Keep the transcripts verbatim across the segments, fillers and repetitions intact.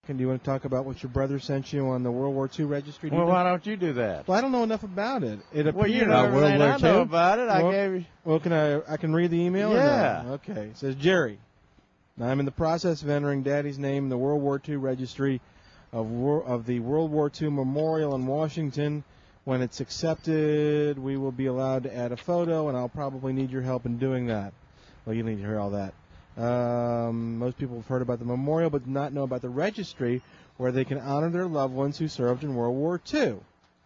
And do you want to talk about what your brother sent you on the World War Two registry? Well, why don't you do that? Well, I don't know enough about it. It appears. Well, you know everything I know about it. I well, gave you. Well, can I? I can read the email. Yeah. Or no? Okay. It says Jerry. I'm in the process of entering Daddy's name in the World War Two registry of Wor- of the World War Two Memorial in Washington. When it's accepted, we will be allowed to add a photo, and I'll probably need your help in doing that. Well, you need to hear all that. Um, most people have heard about the memorial, but do not know about the registry, where they can honor their loved ones who served in World War Two.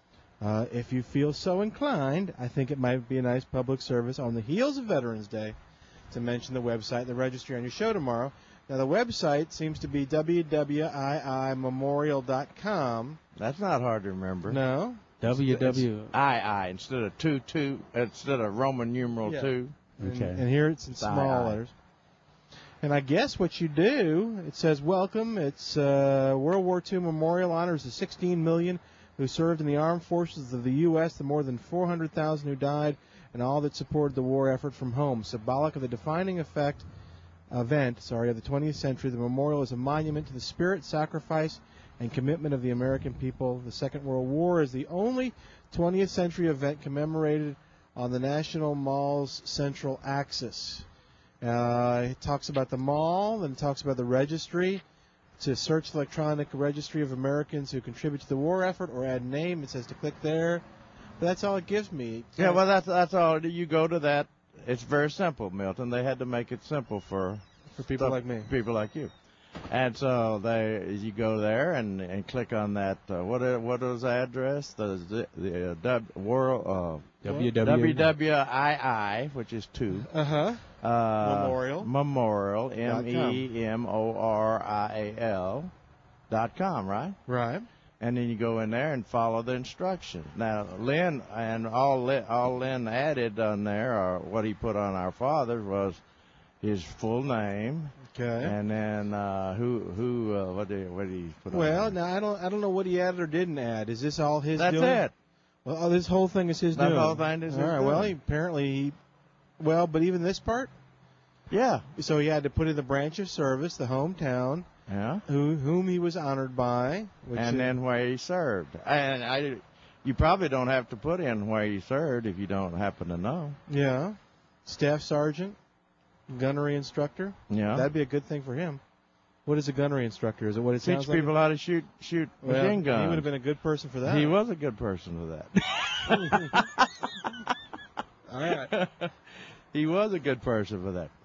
Uh, if you feel so inclined, I think it might be a nice public service on the heels of Veterans Day to mention the website, the registry, on your show tomorrow. Now, the website seems to be w w i memorial dot com. That's not hard to remember. No. W W I I instead of two two instead of Roman numeral Yeah. two. Okay. And, and here it's in small I I. letters. And I guess what you do, it says welcome. It's uh, World War Two Memorial honors the sixteen million who served in the armed forces of the U S, the more than four hundred thousand who died, and all that supported the war effort from home. Symbolic of the defining effect event, sorry, of the twentieth century, the memorial is a monument to the spirit, sacrifice, and commitment of the American people. The Second World War is the only twentieth century event commemorated on the National Mall's central axis. Uh, it talks about the mall, then it talks about the registry. To search the electronic registry of Americans who contribute to the war effort or add name, it says to click there. But that's all it gives me. Yeah, well, that's that's all. You go to that. It's very simple, Milton. They had to make it simple for for people stuff, like me, people like you. And so they, you go there and, and click on that. Uh, what is, what is the address? The the uh, w, world uh, W W W W I I, which is two. Uh-huh. Uh Memorial. Memorial. M E M O R I A L dot com, right? Right. And then you go in there and follow the instructions. Now, Lynn and all Lynn, all Lynn added on there, or what he put on our father, was his full name. Okay. And then uh, who who uh, what did what did he put Well, on? now I don't I don't know what he added or didn't add. Is this all his That's doing? it. Well, oh, this whole thing is his That doing. whole thing is all his right. doing. Well, he, apparently he. Well, but even this part. Yeah. So he had to put in the branch of service, the hometown. Yeah. Who whom he was honored by. Which And is, then where he served. And I, you probably don't have to put in where he served if you don't happen to know. Yeah. Staff sergeant, gunnery instructor. Yeah. That'd be a good thing for him. What is a gunnery instructor? Is it what it Teach sounds like? people how to shoot shoot Well, machine guns. he would have been a good person for that. He was a good person for that. All right. He was a good person for that.